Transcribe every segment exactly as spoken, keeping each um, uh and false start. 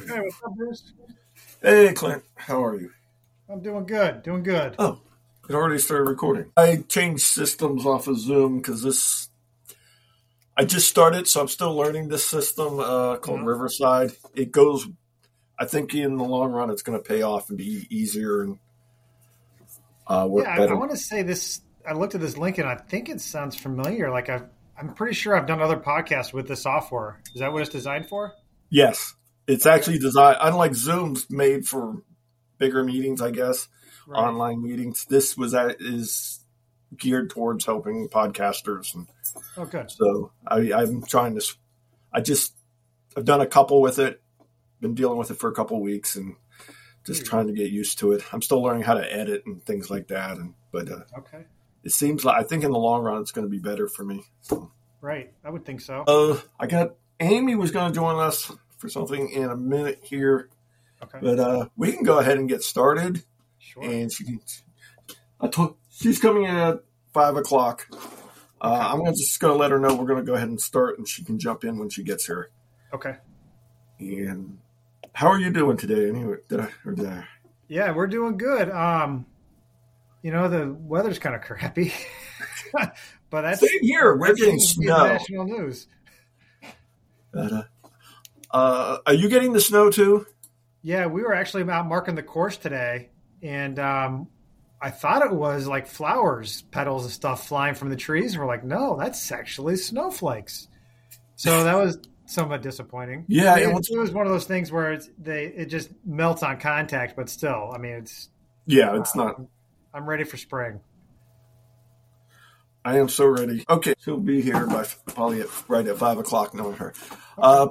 Hey, what's up, Bruce? Hey, Clint. How are you? I'm doing good. Doing good. Oh, it already started recording. I changed systems off of Zoom because this, I just started, so I'm still learning this system uh, called Yeah. Riverside. It goes, I think in the long run, it's going to pay off and be easier and uh, work Yeah, I, better. I want to say this. I looked at this link and I think it sounds familiar. Like I've, I'm pretty sure I've done other podcasts with this software. Is that what it's designed for? Yes. It's actually designed, unlike Zoom's made for bigger meetings, I guess, Right. online meetings. This was at, is geared towards helping podcasters. And Oh, good. so I, I'm trying to, I just, I've done a couple with it, been dealing with it for a couple weeks and just Hmm. trying to get used to it. I'm still learning how to edit and things like that. And, but uh, Okay. it seems like, I think in the long run, it's going to be better for me. So, Right. I would think so. uh, I got, Amy was going to join us for something in a minute here, Okay. but uh, we can go ahead and get started. Sure. And she can, I told, she's coming in at five o'clock. Uh, I'm just going to let her know we're going to go ahead and start, and she can jump in when she gets here. Okay. And how are you doing today? Anyway, did I or did I? Yeah, we're doing good. Um, you know, the weather's kind of crappy, but that's Same here. We're that getting seems to be snow. the national news. But, uh, uh, are you getting the snow too? Yeah, we were actually out marking the course today, and um, I thought it was like flowers, petals, and stuff flying from the trees. And we're like, no, that's actually snowflakes. So that was somewhat disappointing. Yeah, I mean, it it, was- it was one of those things where it's, they it just melts on contact, but still, I mean, it's Yeah, it's uh, not. I'm ready for spring. I am so ready. Okay, she'll be here by probably at, right at five o'clock, knowing her. Uh,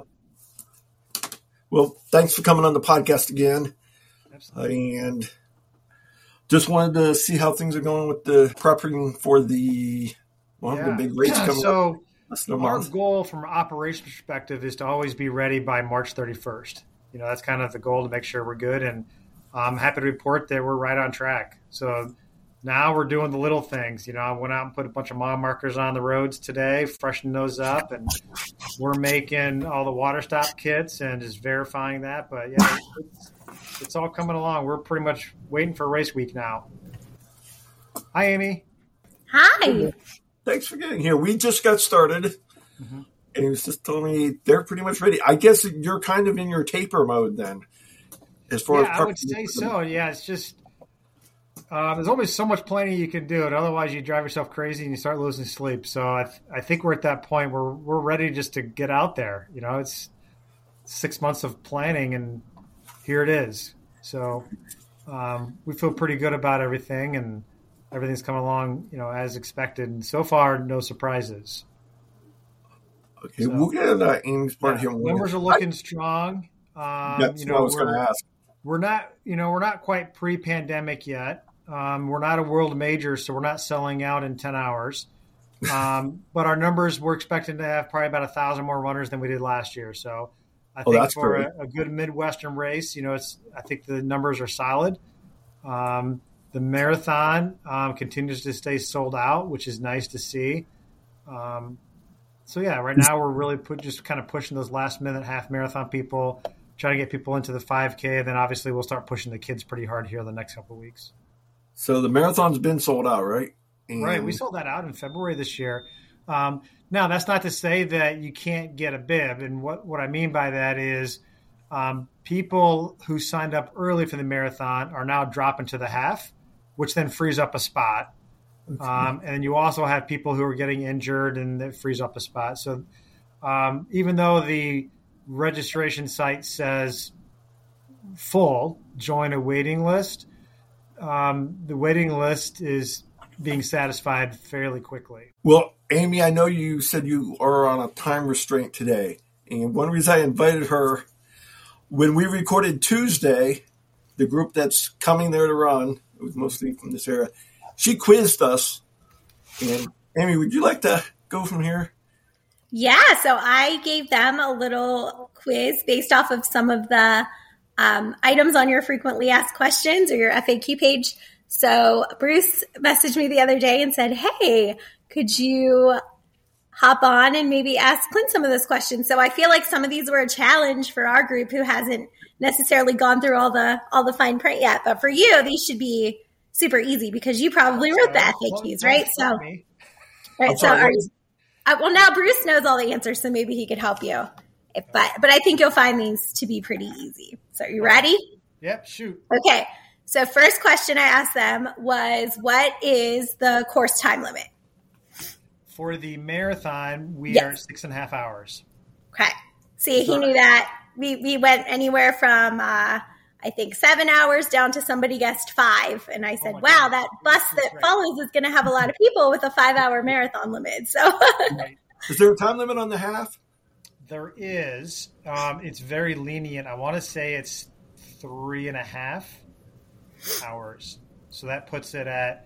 well, thanks for coming on the podcast again. Absolutely. And just wanted to see how things are going with the prepping for the one of the Yeah. big race coming so up. Less than a our month. goal from an operations perspective is to always be ready by March thirty-first. You know, that's kind of the goal, to make sure we're good. And I'm happy to report that we're right on track. So now we're doing the little things. You know, I went out and put a bunch of mile markers on the roads today, freshened those up, and we're making all the water stop kits and just verifying that. But yeah, it's, it's all coming along. We're pretty much waiting for race week now. Hi, Amy. Hi. Thanks for getting here. We just got started, Mhm. and he was just telling me they're pretty much ready. I guess you're kind of in your taper mode then, as far Yeah, as I would prepping say for the- so. Yeah, it's just uh, there's always so much planning you can do it. Otherwise, you drive yourself crazy and you start losing sleep. So I, th- I think we're at that point where we're ready just to get out there. You know, it's six months of planning, and here it is. So um, we feel pretty good about everything, and everything's coming along, you know, as expected. And so far, no surprises. Okay, So- we'll get into Amy's part Yeah, here. in a numbers are minute. looking strong. Um, That's you what I know, was going we're- to ask. We're not, you know, we're not quite pre-pandemic yet. Um, we're not a world major, so we're not selling out in ten hours. Um, but our numbers, we're expecting to have probably about a thousand more runners than we did last year. So I Oh, think that's for great. a, a good Midwestern race, you know, it's, I think the numbers are solid. Um, the marathon um, continues to stay sold out, which is nice to see. Um, so yeah, right now we're really put, just kind of pushing those last minute half marathon people, trying to get people into the five K. Then obviously we'll start pushing the kids pretty hard here the next couple of weeks. So the marathon's been sold out, right? And Right. We sold that out in February this year. Um, now, that's not to say that you can't get a bib. And what, what I mean by that is um, people who signed up early for the marathon are now dropping to the half, which then frees up a spot. Um, and you also have people who are getting injured, and that frees up a spot. So um, even though the registration site says full, join a waiting list, um, the waiting list is being satisfied fairly quickly. Well, Amy, I know you said you are on a time restraint today. And one reason I invited her, when we recorded Tuesday, the group that's coming there to run, it was mostly from this area, she quizzed us. And Amy, would you like to go from here? Yeah, so I gave them a little quiz based off of some of the um, items on your frequently asked questions or your F A Q page. So Bruce messaged me the other day and said, hey, could you hop on and maybe ask Clint some of those questions. So I feel like some of these were a challenge for our group who hasn't necessarily gone through all the all the fine print yet. But for you, these should be super easy because you probably wrote the F A Qs, right? So, right. So, are, uh, well, now Bruce knows all the answers, so maybe he could help you. If, but but I think you'll find these to be pretty easy. So, are you ready? Yep. Shoot. Okay. So, first question I asked them was, "What is the course time limit?" For the marathon, we yes. are six and a half hours. Okay. See, he knew that. We we went anywhere from, uh, I think, seven hours down to somebody guessed five. And I said, oh wow, God. that bus that right. follows is going to have a lot of people with a five-hour marathon limit. So, right. Is there a time limit on the half? There is. Um, it's very lenient. I want to say it's three and a half hours. So that puts it at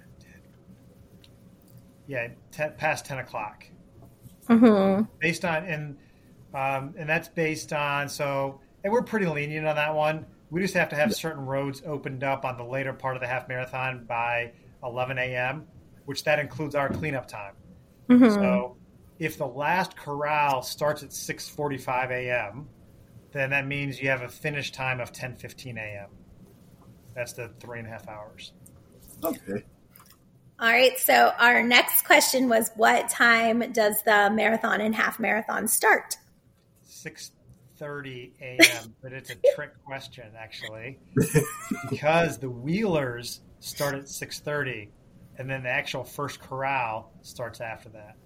Yeah, ten, past ten o'clock. Mm-hmm. Based on and um, and that's based on so and we're pretty lenient on that one. We just have to have certain roads opened up on the later part of the half marathon by eleven a.m., which that includes our cleanup time. Mm-hmm. So if the last corral starts at six forty-five a.m., then that means you have a finish time of ten fifteen a.m. That's the three and a half hours. Okay. All right, so our next question was, what time does the marathon and half marathon start? six thirty a.m., but it's a trick question, actually, because the wheelers start at six thirty, and then the actual first corral starts after that.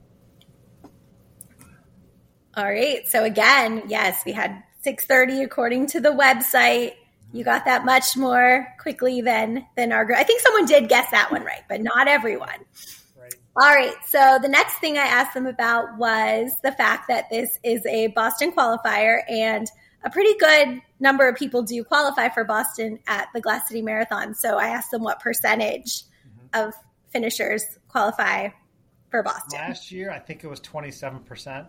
All right, so again, yes, we had six thirty according to the website. You got that much more quickly than than our group. I think someone did guess that one right, but not everyone. Right. All right. So the next thing I asked them about was the fact that this is a Boston qualifier, and a pretty good number of people do qualify for Boston at the Glass City Marathon. So I asked them what percentage mm-hmm. of finishers qualify for Boston. Last year, I think it was twenty-seven percent.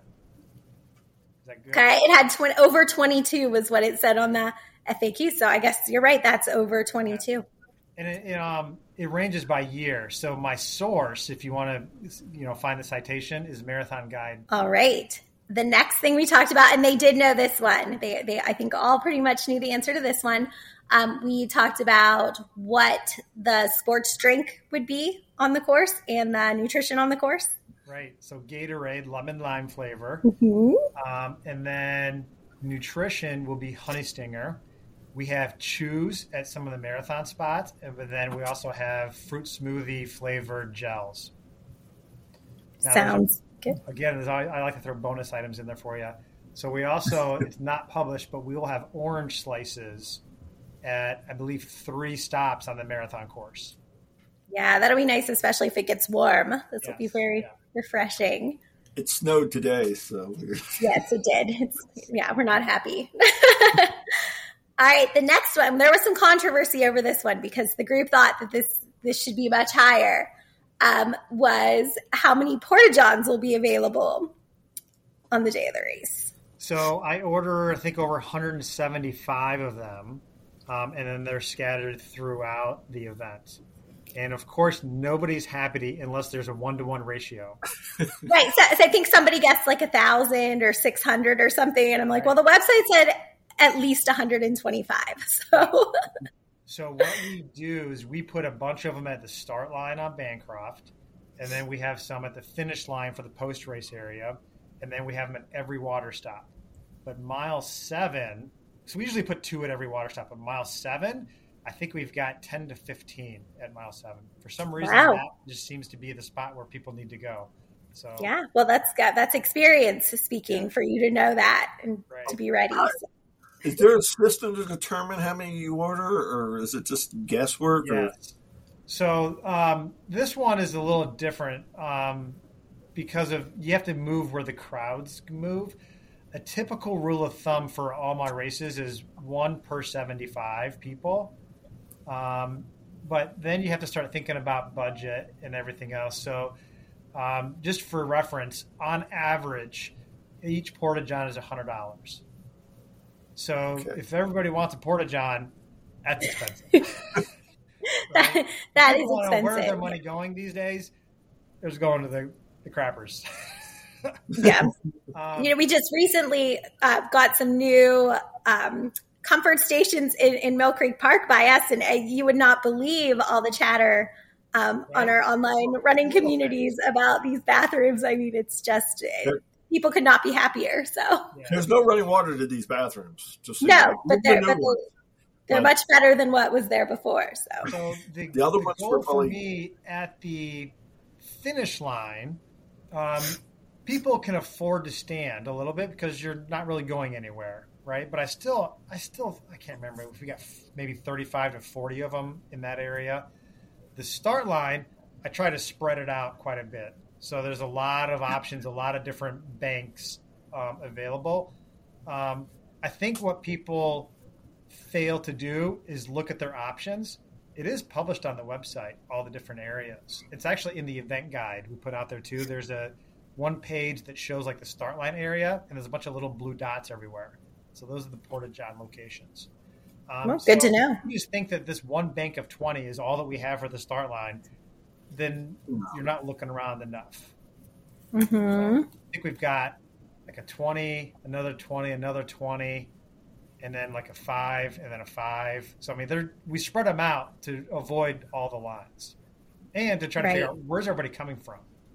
Is that good? Okay. It had twenty over twenty-two was what it said on the F A Q. So I guess you're right. That's over twenty-two. And it, it, um, it ranges by year. So my source, if you want to, you know, find the citation, is Marathon Guide. All right. The next thing we talked about, and they did know this one. They, they I think, all pretty much knew the answer to this one. Um, we talked about what the sports drink would be on the course and the nutrition on the course. Right. So Gatorade, lemon lime flavor, mm-hmm. um, and then nutrition will be Honey Stinger. We have chews at some of the marathon spots, but then we also have fruit smoothie flavored gels. Now, Sounds good. Again, there's, I like to throw bonus items in there for you. So we also, it's not published, but we will have orange slices at, I believe, three stops on the marathon course. Yeah, that'll be nice, especially if it gets warm. This yes, will be very yeah. refreshing. It snowed today, so. Yes, it did. It's, yeah, we're not happy. All right, the next one. There was some controversy over this one because the group thought that this this should be much higher. Um, was how many Porta-Johns will be available on the day of the race? So I order, I think, over one hundred seventy-five of them, um, and then they're scattered throughout the event. And, of course, nobody's happy unless there's a one-to-one ratio. Right. So, so I think somebody guessed like one thousand or six hundred or something. And I'm like, well, the website said at least one hundred twenty-five. So so what we do is we put a bunch of them at the start line on Bancroft, and then we have some at the finish line for the post-race area, and then we have them at every water stop. But mile seven, so we usually put two at every water stop, but mile seven, I think we've got ten to fifteen at mile seven. For some reason, wow. that just seems to be the spot where people need to go. So yeah, well, that's got that's experience speaking yeah. for you to know that and right. to be ready. So. Is there a system to determine how many you order, or is it just guesswork? Yes. Or? So um, this one is a little different um, because of you have to move where the crowds move. A typical rule of thumb for all my races is one per seventy-five people. Um, but then you have to start thinking about budget and everything else. So um, just for reference, on average, each Porta-John is one hundred dollars. So okay. if everybody wants a Porta-John, that's expensive. Right? that, that is expensive. expensive. Where is their money going these days? It's going to the, the crappers. Yeah. Um, You know, we just recently uh, got some new um, comfort stations in, in Mill Creek Park by us, and uh, you would not believe all the chatter um, on our online running communities about these bathrooms. I mean, it's just uh, people could not be happier. So yeah. There's no running water to these bathrooms. Just so no, you know. but These are they're new but ones. they're But- much better than what was there before. So So the, The other the ones goal were for probably- me at the finish line, um, people can afford to stand a little bit because you're not really going anywhere, right? But I still, I still, I can't remember if we got maybe thirty-five to forty of them in that area. The start line, I try to spread it out quite a bit. So there's a lot of options, a lot of different banks um, available. Um, I think what people fail to do is look at their options. It is published on the website, all the different areas. It's actually in the event guide we put out there too. There's a one page that shows like the start line area, and there's a bunch of little blue dots everywhere. So those are the Porta-John locations. Um, well, good so to know. if you just think that this one bank of twenty is all that we have for the start line, then you're not looking around enough. Mm-hmm. So I think we've got like a twenty, another twenty, another twenty, and then like a five, and then a five. So I mean, they're, we spread them out to avoid all the lines, and to try to Right. figure out where's everybody coming from.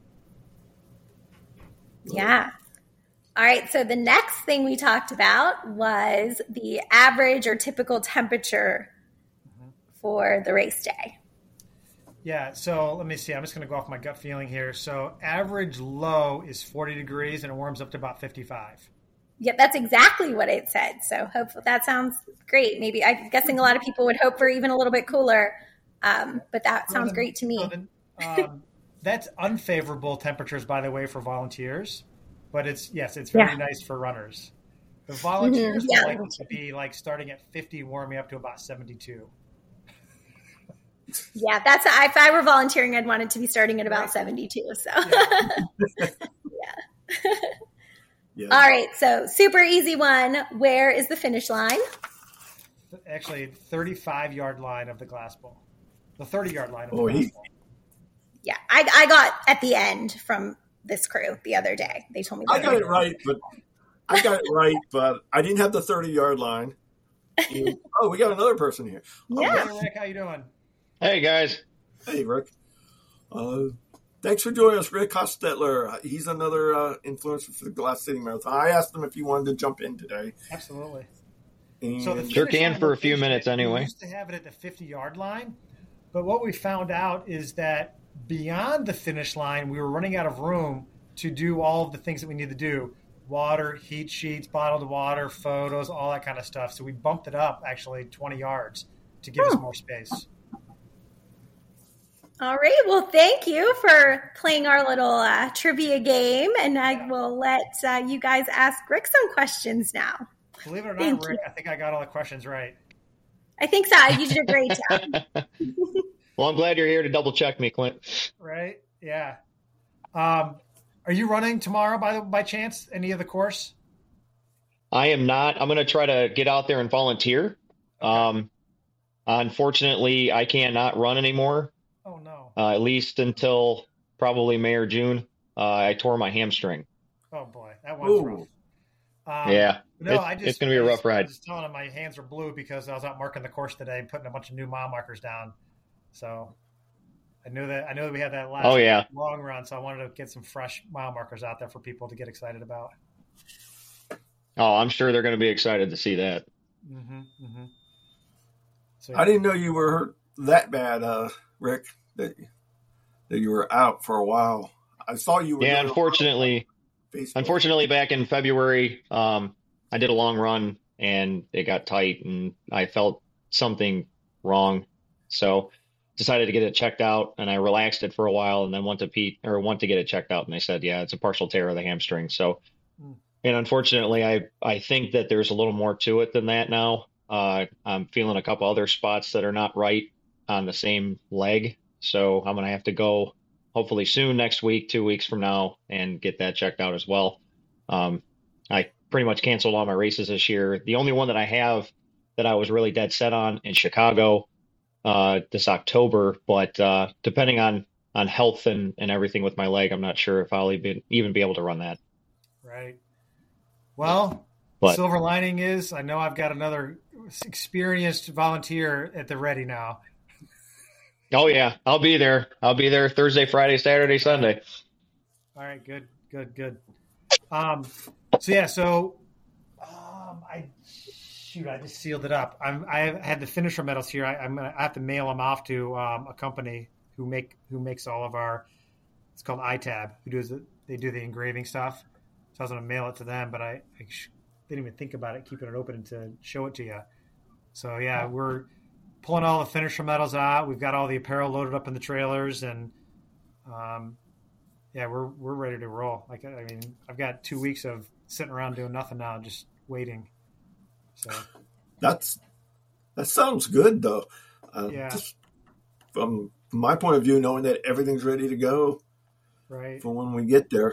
Yeah. All right. So the next thing we talked about was the average or typical temperature for the race day. Yeah. So let me see. I'm just going to go off my gut feeling here. So average low is forty degrees, and it warms up to about fifty-five. Yep, that's exactly what it said. So hopefully that sounds great. Maybe I'm guessing a lot of people would hope for even a little bit cooler, um, but that sounds Well, then- great to me. well, then, um, that's unfavorable temperatures, by the way, for volunteers. But it's yes, it's very Yeah. nice for runners. The volunteers Mhm, yeah. would like it to be like starting at fifty, warming up to about seventy-two. Yeah, that's if I were volunteering, I'd want it to be starting at about seventy-two. So, Yeah. yeah. Yeah. All right, so super easy one. Where is the finish line? Actually, thirty-five yard line of the glass bowl. The thirty yard line of the Oh, glass he- bowl. Yeah, I, I got at the end from this crew the other day. They told me I that. got it right, but I got it right, but I didn't have the thirty yard line. And- oh, we got another person here. Oh, Yeah. Hey, Rick, how you doing? Hey guys. Hey, Rick. Uh, thanks for joining us, Rick Hostetler. He's another uh, influencer for the Glass City Marathon. I asked him if he wanted to jump in today. Absolutely. And So the Sure finish can line for a few location, minutes anyway. We used to have it at the fifty yard line, but what we found out is that beyond the finish line, we were running out of room to do all of the things that we need to do: water, heat sheets, bottled water, photos, all that kind of stuff. So we bumped it up actually twenty yards to give us Oh. more space. All right. Well, thank you for playing our little uh, trivia game, and I will let uh, you guys ask Rick some questions now. Believe it or Thank not, Rick, I think I got all the questions right. I think so. You did a great job. Well, I'm glad you're here to double check me, Clint. Right? Yeah. Um, are you running tomorrow by by chance? Any of the course? I am not. I'm going to try to get out there and volunteer. Um, unfortunately, I cannot run anymore, Oh no. uh, at least until probably May or June. Uh, I tore my hamstring. Oh boy, that one's Ooh. rough. Um, Yeah, No, it's, I just, it's going to be a I rough just- I ride. was telling him my hands are blue because I was out marking the course today and putting a bunch of new mile markers down. So I knew that I knew that we had that last Oh, yeah. long run, so I wanted to get some fresh mile markers out there for people to get excited about. Oh, I'm sure they're going to be excited to see that. Mm-hmm, mm-hmm. So I didn't know you were hurt that bad, uh, Rick, that, that you were out for a while. I saw you were Yeah, doing a unfortunately, Facebook. unfortunately, back in February, um, I did a long run and it got tight and I felt something wrong. So decided to get it checked out and I relaxed it for a while and then went to Pete or went to get it checked out. And they said, yeah, it's a partial tear of the hamstring. So, Mm. and unfortunately, I, I think that there's a little more to it than that now. Uh, I'm feeling a couple other spots that are not right on the same leg. So I'm going to have to go hopefully soon next week, two weeks from now, and get that checked out as well. Um, I pretty much canceled all my races this year. The only one that I have that I was really dead set on in Chicago uh, this October, but uh, depending on on health and, and everything with my leg, I'm not sure if I'll even, even be able to run that. Right. Well, But- the silver lining is I know I've got another experienced volunteer at the ready now. Oh yeah, I'll be there. I'll be there Thursday, Friday, Saturday, Sunday. All right, good, good, good. Um, so yeah, so um, I shoot, I just sealed it up. I'm, I had the finisher medals here. I, I'm gonna I have to mail them off to um, a company who make who makes all of our. It's called I T A B. Who does it? They do the engraving stuff. So I was gonna mail it to them, but I, I sh- didn't even think about it, keeping it open to show it to you. So yeah, we're pulling all the finisher medals out. We've got all the apparel loaded up in the trailers, and um, yeah, we're we're ready to roll. Like I mean, I've got two weeks of sitting around doing nothing now, just waiting. So That's that sounds good though. Uh, Yeah. Just from my point of view, knowing that everything's ready to go right, for when we get there.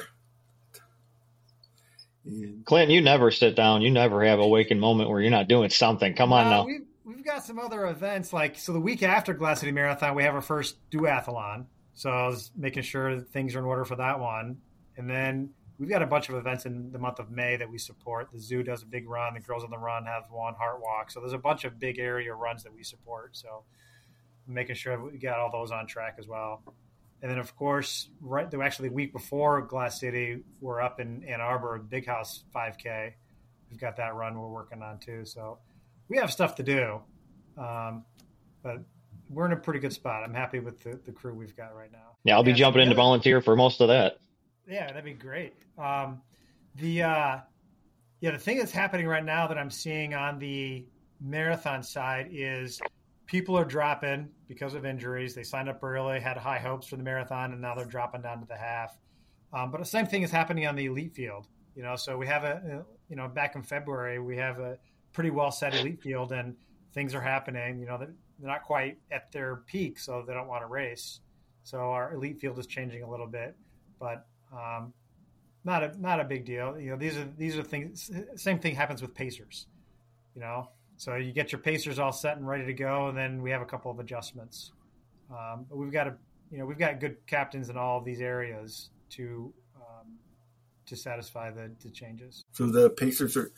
And Clinton, you never sit down. You never have a waking moment where you're not doing something. Come on Uh, now. We've, we've got some other events. Like, so the week after Glass City Marathon, we have our first duathlon. So I was making sure that things are in order for that one. And then we've got a bunch of events in the month of May that we support. The Zoo does a big run. The Girls on the Run have one, Heart Walk. So there's a bunch of big area runs that we support. So I'm making sure we got all those on track as well. And then, of course, right actually the week before Glass City, we're up in Ann Arbor, Big House five K. We've got that run we're working on too. So we have stuff to do, um, but we're in a pretty good spot. I'm happy with the, the crew we've got right now. Yeah, I'll be Yeah, jumping in to the other- volunteer for most of that. Yeah, that'd be great. Um, the uh, yeah, the thing that's happening right now that I'm seeing on the marathon side is people are dropping because of injuries. They signed up early, had high hopes for the marathon, and now they're dropping down to the half. Um, but the same thing is happening on the elite field. You know, so we have a, you know, back in February, we have a pretty well set elite field, and things are happening. You know, they're not quite at their peak, so they don't want to race. So our elite field is changing a little bit, but um, not a not a big deal. You know, these are these are things. Same thing happens with pacers. You know, so you get your pacers all set and ready to go, and then we have a couple of adjustments. Um, but we've got a you know we've got good captains in all of these areas to um, to satisfy the, the changes. so the Pacers are.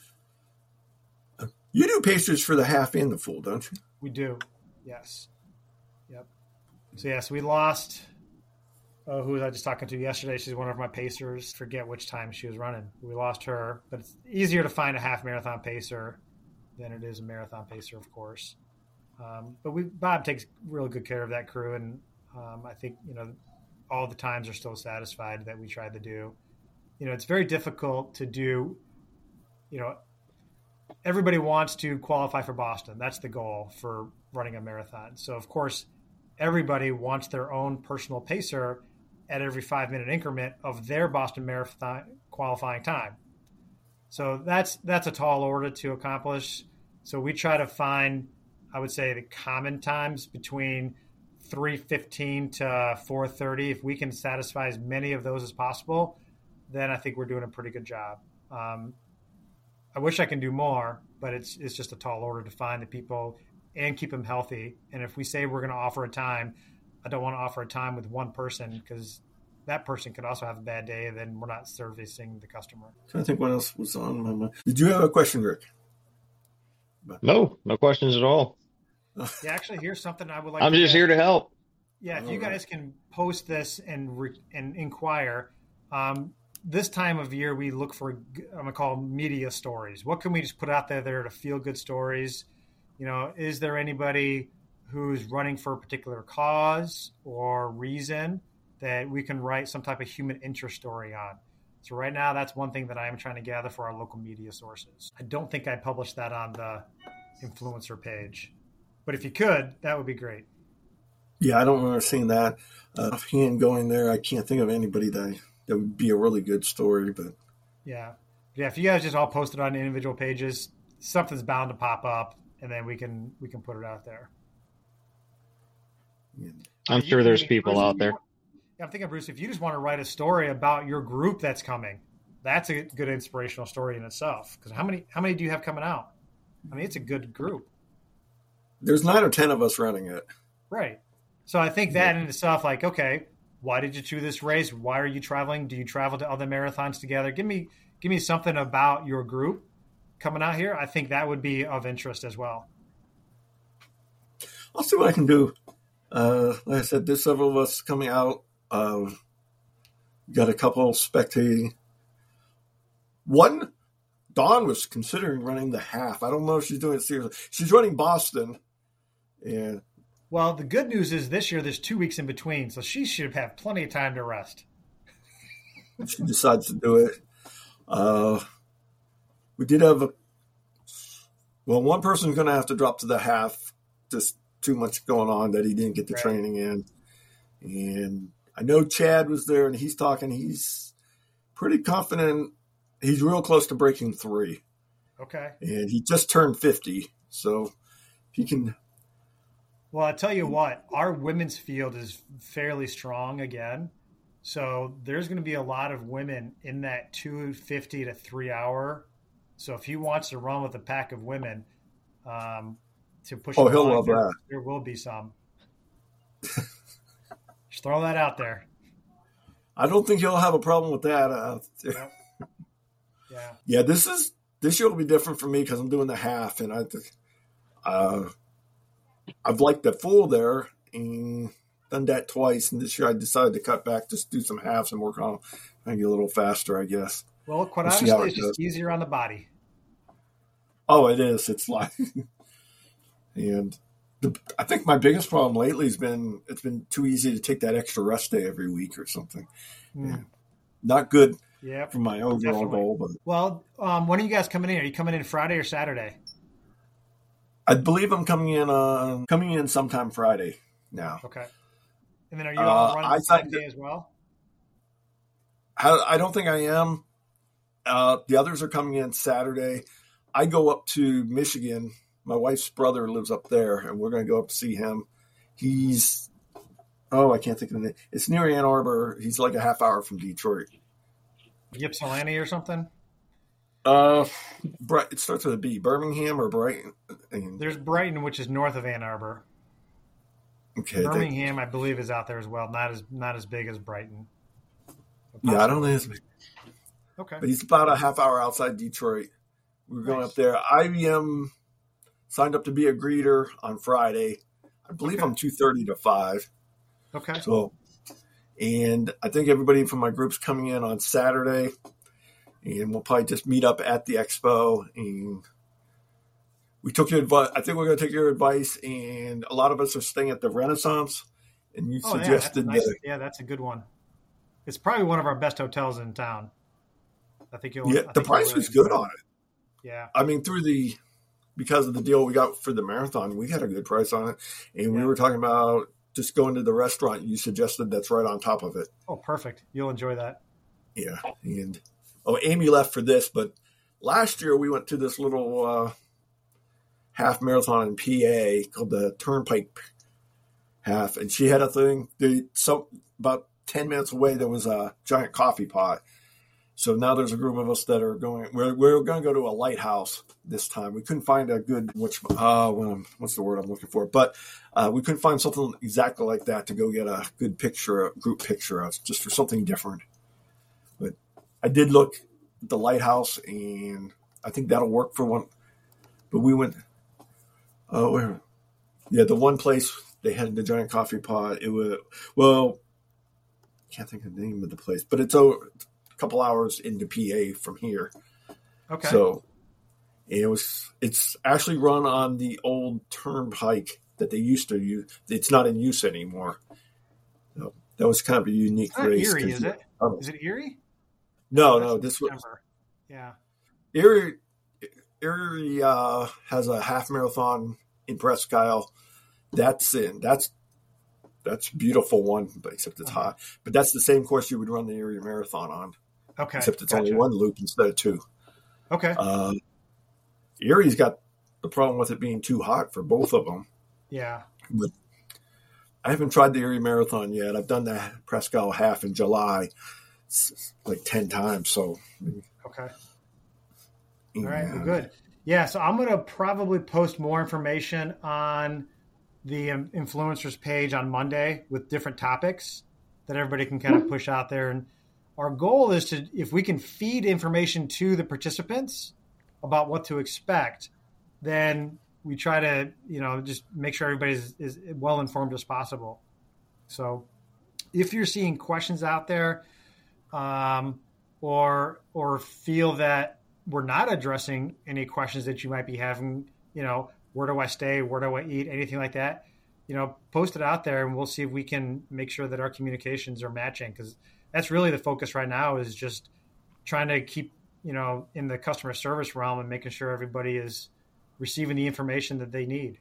You do Pacers for the half and the full, don't you? We do, yes, yep. So yes, we lost. Oh, who was I just talking to yesterday? She's one of my pacers. Forget which time she was running. We lost her, but it's easier to find a half marathon pacer than it is a marathon pacer, of course. Um, but we Bob takes real good care of that crew, and um, I think you know all the times are still satisfied that we tried to do. You know, it's very difficult to do. You know, everybody wants to qualify for Boston. That's the goal for running a marathon. So of course, everybody wants their own personal pacer at every five minute increment of their Boston Marathon qualifying time. So that's that's a tall order to accomplish. So we try to find, I would say, the common times between three fifteen to four thirty. If we can satisfy as many of those as possible, then I think we're doing a pretty good job. Um, I wish I can do more, but it's it's just a tall order to find the people and keep them healthy. And if we say we're going to offer a time, I don't want to offer a time with one person because that person could also have a bad day, and then we're not servicing the customer. So I think what else was on my mind. Did you have a question, Rick? No, no questions at all. Yeah, actually, here's something I would like. I'm to just get. here to help. Yeah, if All you right. guys can post this and re- and inquire. Um, this time of year, we look for, I'm going to call media stories. What can we just put out there that are to feel good stories? You know, is there anybody who's running for a particular cause or reason that we can write some type of human interest story on? So right now, that's one thing that I'm trying to gather for our local media sources. I don't think I published that on the influencer page, but if you could, that would be great. Yeah, I don't remember seeing that. Uh, offhand going there, I can't think of anybody that that would be a really good story. But Yeah. Yeah. If you guys just all post it on individual pages, something's bound to pop up, and then we can we can put it out there. yeah. I'm You sure can there's even- people Bruce, out if you there. want- Yeah, I'm thinking, Bruce, if you just want to write a story about your group that's coming, that's a good inspirational story in itself. Because how many how many do you have coming out? I mean, it's a good group. There's nine or ten of us running it. Right. So I think that in itself, like, okay, why did you choose this race? Why are you traveling? Do you travel to other marathons together? Give me give me something about your group coming out here. I think that would be of interest as well. I'll see what I can do. Uh, like I said, there's several of us coming out. Uh, got a couple spectating. One, Dawn was considering running the half. I don't know if she's doing it seriously. She's running Boston. And well, the good news is this year there's two weeks in between, so she should have plenty of time to rest. She decides to do it. Uh, we did have a well, one person's going to have to drop to the half. Just too much going on that he didn't get the right. training in. And I know Chad was there, and he's talking. He's pretty confident. He's real close to breaking three. Okay. And he just turned fifty, so he can. Well, I tell you what, our women's field is fairly strong again. So there's going to be a lot of women in that two fifty to three hour. So if he wants to run with a pack of women um, to push, oh, he'll on, love there, that. There will be some. Just throw that out there. I don't think he'll have a problem with that. Uh, yep. Yeah. Yeah. This is this year will be different for me because I'm doing the half, and I think uh, I've liked the full there and done that twice. And this year I decided to cut back, just do some halves and work on maybe a little faster, I guess. Well, quite honestly, it it's just easier on the body. Oh, it is. It's like, and the, I think my biggest problem lately has been it's been too easy to take that extra rest day every week or something. Mm. Yeah. Not good yep, for my overall definitely. goal. But well, um, when are you guys coming in? Are you coming in Friday or Saturday? I believe I'm coming in on coming in sometime Friday now. Okay. And then are you all uh, running the same day as well? I, I don't think I am. Uh, the others are coming in Saturday. I go up to Michigan. My wife's brother lives up there, and we're going to go up to see him. He's, oh, I can't think of the name. It's near Ann Arbor. He's like a half hour from Detroit. Ypsilanti or something? Uh, it starts with a B. Birmingham or Brighton? There's Brighton, which is north of Ann Arbor. Okay. Birmingham, they, I believe, is out there as well. Not as not as big as Brighton. Yeah, I don't think it's big. Okay. But he's about a half hour outside Detroit. We're going nice. up there. I am signed up to be a greeter on Friday. I believe okay. I'm two thirty to five. Okay. So, and I think everybody from my group's coming in on Saturday. And we'll probably just meet up at the expo. And we took your advice. I think we're going to take your advice. And a lot of us are staying at the Renaissance. And you oh, suggested yeah, that's nice. that. Yeah, that's a good one. It's probably one of our best hotels in town. I think you'll. Yeah, I the price really was good on it. Yeah. I mean, through the because of the deal we got for the marathon, we got a good price on it. And yeah. we were talking about just going to the restaurant. You suggested that's right on top of it. Oh, perfect. You'll enjoy that. Yeah. And oh, Amy left for this, but last year we went to this little uh, half marathon in P A called the Turnpike Half, and she had a thing. They, so about ten minutes away, there was a giant coffee pot. So now there's a group of us that are going. We're we're going to go to a lighthouse this time. We couldn't find a good which uh what's the word I'm looking for, but uh, we couldn't find something exactly like that to go get a good picture, a group picture of, just for something different. But I did look at the lighthouse, and I think that'll work for one. But we went. Oh, where? Yeah, the one place they had the giant coffee pot. It was well, I can't think of the name of the place, but it's over. Couple hours into P A from here. Okay. So it was it's actually run on the old turnpike that they used to use. It's not in use anymore. So that was kind of a unique it's not race. Erie, is it? Oh. Is it Erie? No, That's no. This was yeah. Erie. Erie uh, has a half marathon in Presque Isle. That's in that's that's a beautiful one, but except it's hot. But that's the same course you would run the Erie Marathon on. Okay. Except it's gotcha. only one loop instead of two. Okay. Uh, Erie's got the problem with it being too hot for both of them. Yeah. But I haven't tried the Erie Marathon yet. I've done the Presque Isle half in July like ten times. So. Okay. All right. Well, good. Yeah. So I'm going to probably post more information on the influencers page on Monday with different topics. that everybody can kind of push out there. And our goal is to, if we can feed information to the participants about what to expect, then we try to, you know, just make sure everybody's is well informed as possible. So if you're seeing questions out there, um, or or feel that we're not addressing any questions that you might be having, you know, where do I stay, where do I eat, anything like that, you know, post it out there and we'll see if we can make sure that our communications are matching, because that's really the focus right now, is just trying to keep, you know, in the customer service realm and making sure everybody is receiving the information that they need.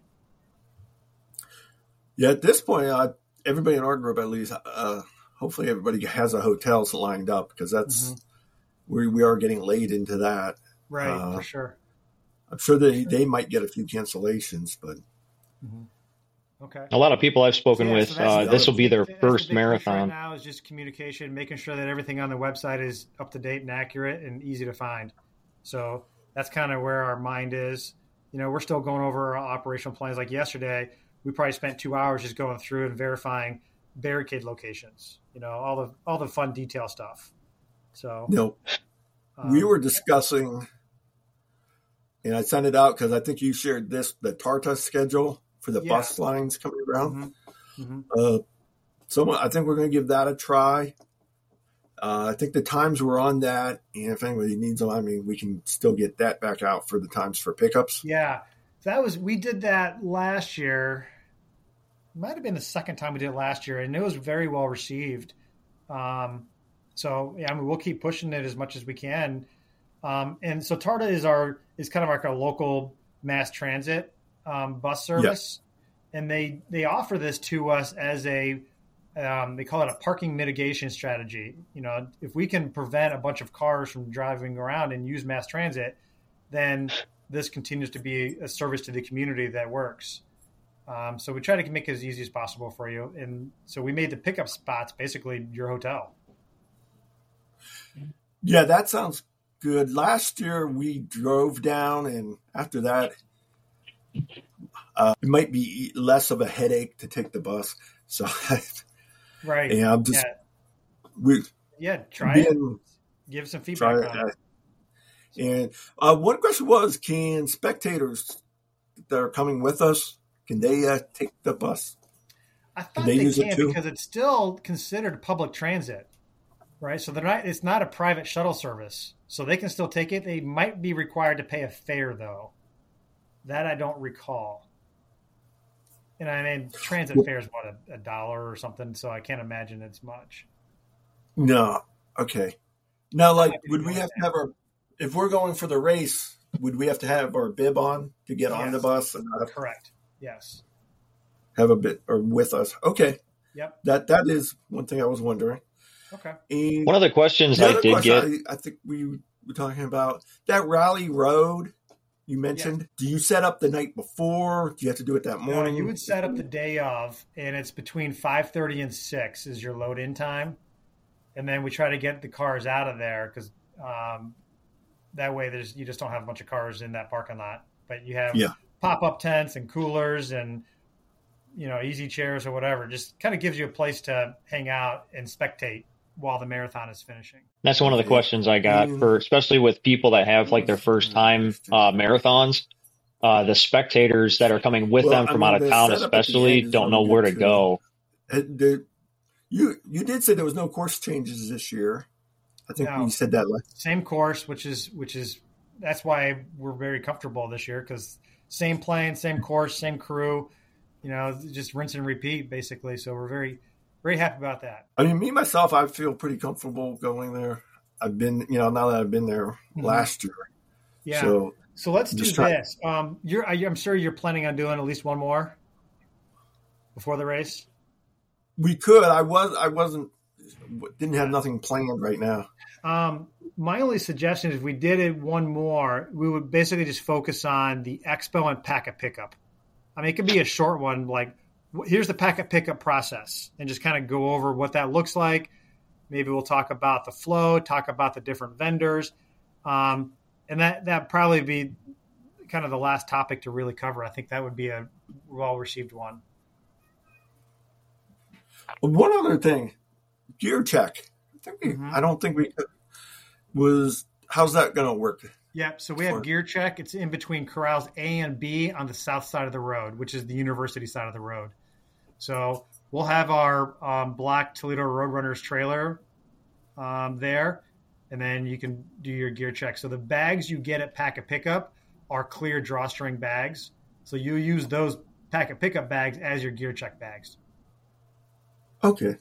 Yeah, at this point, uh, everybody in our group, at least, uh, hopefully everybody has a hotel lined up, because that's mm-hmm. we we are getting late into that. Right, uh, for sure. I'm sure they, they might get a few cancellations, but mm-hmm. okay. A lot of people I've spoken so, yeah, with, so uh, this will be their that's first the marathon. Right now is just communication, making sure that everything on the website is up to date and accurate and easy to find. So that's kind of where our mind is. You know, we're still going over our operational plans. Like yesterday, we probably spent two hours just going through and verifying barricade locations. You know, all the all the fun detail stuff. So no, um, we were discussing, and I sent it out because I think you shared this, the Tarta schedule for the yeah. bus lines coming around. Mm-hmm. Mm-hmm. Uh, so I think we're going to give that a try. Uh, I think the times were on that, and if anybody needs them, I mean, we can still get that back out for the times for pickups. Yeah, that was we did that last year. It might have been the second time we did it last year, and it was very well received. Um, so yeah, I mean, we'll keep pushing it as much as we can. Um, and so Tarta is our is kind of like our local mass transit um, bus service, yeah. and they they offer this to us as a Um, they call it a parking mitigation strategy. You know, if we can prevent a bunch of cars from driving around and use mass transit, then this continues to be a service to the community that works. Um, so we try to make it as easy as possible for you. And so we made the pickup spots basically your hotel. Yeah, that sounds good. Last year we drove down, and after that, uh, it might be less of a headache to take the bus. So Right. And I'm just, yeah. we, yeah, try being, it. Give some feedback try, on it. And uh, one question was, can spectators that are coming with us, can they uh, take the bus? I thought can they, they use can it too? Because it's still considered public transit, right? So they're not, it's not a private shuttle service. So they can still take it. They might be required to pay a fare, though. That I don't recall. And I mean, transit fare is what, a, a dollar or something, so I can't imagine it's much. No. Okay. Now, like, would we have to have our, if we're going for the race, would we have to have our bib on to get yes. on the bus? And not Correct. Yes. Have a bit or with us. Okay. Yep. That That is one thing I was wondering. Okay. And one of the questions the I did question get. I, I think we were talking about that Rally Road. You mentioned, yeah. do you set up the night before? Do you have to do it that morning? No, you would set up the day of, and it's between five thirty and six is your load-in time. And then we try to get the cars out of there because um, that way there's you just don't have a bunch of cars in that parking lot. But you have yeah. pop-up tents and coolers and, you know, easy chairs or whatever. Just kind of gives you a place to hang out and spectate while the marathon is finishing. That's one of the questions I got for, especially with people that have like their first time uh, marathons. Uh, the spectators that are coming with well, them from I mean, out of town, especially, don't know where to go. The, you you did say there was no course changes this year. I think no. you said that. Last. Same course, which is which is that's why we're very comfortable this year because same plane, same course, same crew. You know, just rinse and repeat basically. So we're very. Very happy about that. I mean, me, myself, I feel pretty comfortable going there. I've been, you know, now that I've been there mm-hmm. last year. Yeah. So, so let's do this. Um, you're, I'm sure you're planning on doing at least one more before the race. We could. I was, I wasn't, didn't have nothing planned right now. Um, my only suggestion is if we did it one more, we would basically just focus on the expo and packet pickup. I mean, it could be a short one, like, here's the packet pickup process and just kind of go over what that looks like. Maybe we'll talk about the flow, talk about the different vendors. Um, and that, that probably be kind of the last topic to really cover. I think that would be a well-received one. One other thing. gear check. I, think we, Mhm. I don't think we was. How's that going to work? Yep. So we have For- gear check. It's in between corrals A and B on the south side of the road, which is the university side of the road. So we'll have our um, black Toledo Roadrunners trailer um, there, and then you can do your gear check. So the bags you get at Pack a Pickup are clear drawstring bags. So you use those Pack a Pickup bags as your gear check bags. Okay.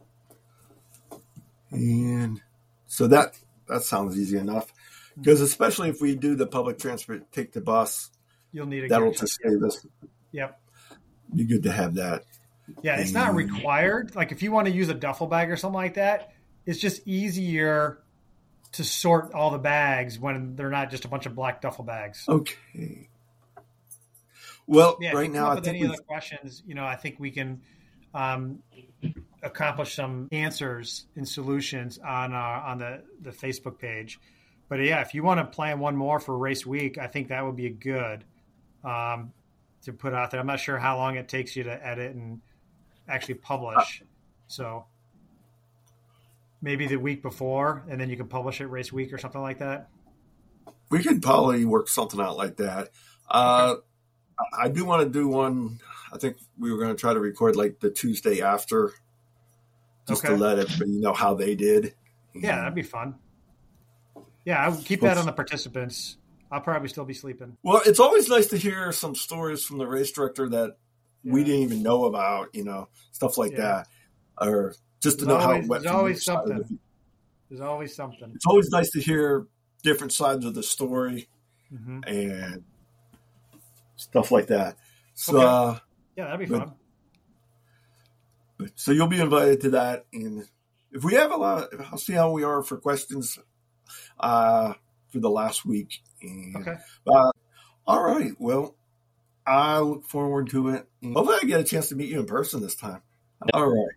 And so that that sounds easy enough. Because especially if we do the public transport, take the bus, You'll need a that'll gear check. just save us. Yep. Be good to have that. Yeah, it's not required. Like if you want to use a duffel bag or something like that, it's just easier to sort all the bags when they're not just a bunch of black duffel bags. Okay. Well, Yeah, if right you come now, up I with think any we other questions, you know, I think we can um, accomplish some answers and solutions on our, on the, the Facebook page. But yeah, if you want to plan one more for race week, I think that would be good um, to put out there. I'm not sure how long it takes you to edit and actually publish. So maybe the week before, and then you can publish it race week or something like that. we could probably work something out like that. Uh, Okay. I I do want to do one. I think we were going to try to record like the Tuesday after, just Okay. to let everybody know how they did. Yeah, that'd be fun. Yeah, I would keep that on the participants. I'll probably still be sleeping. Well, it's always nice to hear some stories from the race director that we Yeah. didn't even know about, you know, stuff like Yeah. that, or just to There's know always- how it went. there's from always each side of the- something. There's always something. It's always nice to hear different sides of the story hmm and stuff like that. So, Okay. uh, Yeah, that'd be But- fun. but- so you'll be invited to that, and if we have a lot, I'll see how we are for questions uh, for the last week. And, Okay. uh, all right. Well, I look forward to it. And hopefully, I get a chance to meet you in person this time. All right.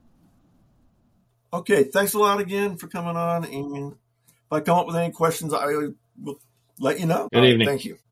Okay. Thanks a lot again for coming on. And if I come up with any questions, I will let you know. Good All right, evening. Thank you.